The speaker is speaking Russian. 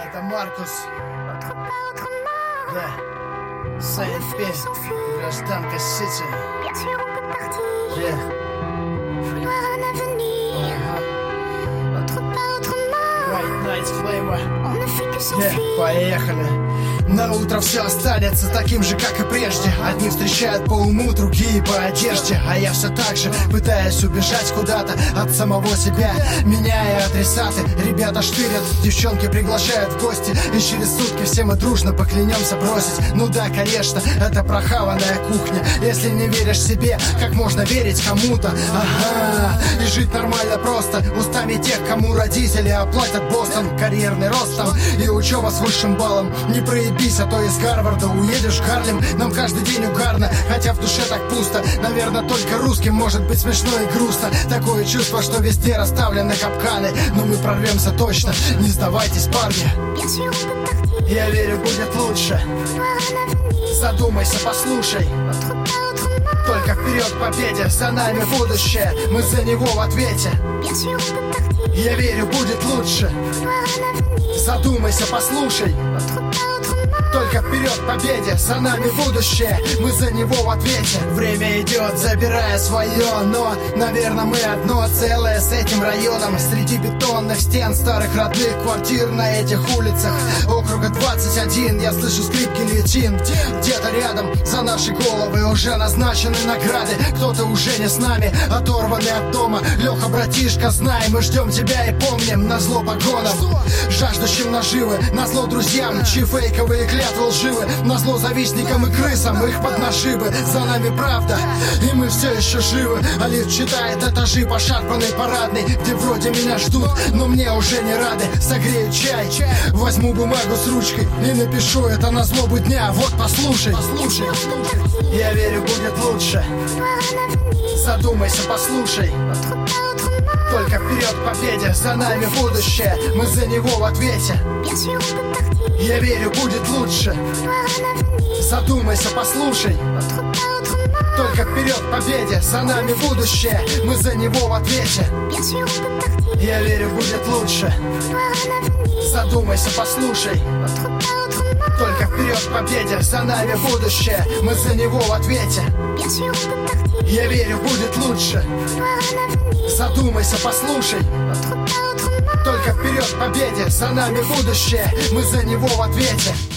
Это Маркус. Да. СНП. Гражданка Сити. White Night Flavor. Поехали. На утро все останется таким же, как и прежде. Одни встречают по уму, другие по одежде. А я все так же пытаюсь убежать куда-то от самого себя, меняя адресаты. Ребята штырят, девчонки приглашают в гости, и через сутки все мы дружно поклянемся бросить. Ну да, конечно, это прохаванная кухня. Если не веришь себе, как можно верить кому-то? Ага, и жить нормально просто устами тех, кому родители оплатят Бостон. Карьерный рост там и учеба с высшим баллом. Не проебись, а то из Гарварда уедешь в Харлем. Нам каждый день угарно, хотя в душе так пусто. Наверное, только русским может быть смешно и грустно. Такое чувство, что везде расставлены капканы. Но мы прорвемся точно, не сдавайтесь, парни. Я верю, будет лучше. Задумайся, послушай. Только вперед к победе, за нами будущее. Мы за него в ответе. Я верю, будет лучше. Задумайся, послушай. Только вперед к победе, за нами будущее. Мы за него в ответе. Время идет, забирая свое, но, наверное, мы одно целое с этим районом. Среди бетонных стен старых родных квартир на этих улицах округа 21 я слышу скрип гильотин. Где-то рядом за наши головы уже назначены награды. Кто-то уже не с нами, оторванный от дома. Леха, братишка, знай, мы ждем тебя и помним. Назло погонам, жаждущим наживы, назло друзьям, чьи фейковые клятвы лживы, назло завистникам и крысам, их поднаживы. За нами правда, и мы все еще живы. А лифт читает этажи пошарпанной парадной, где вроде меня ждут, но мне уже не рады. Согрею чай, возьму бумагу с ручкой и напишу это на злобу дня. Вот послушай. Я верю, будет лучше. Задумайся, послушай. Только вперед к победе, за нами будущее. Мы за него в ответе. Я верю, будет лучше. Задумайся, послушай. Только вперед к победе, за нами будущее. Мы за него в ответе. Я верю, будет лучше. Задумайся, послушай. Только вперед к победе, за нами будущее. Мы за него в ответе. Я верю, будет лучше. Задумайся, послушай. Только вперед к победе, за нами будущее. Мы за него в ответе.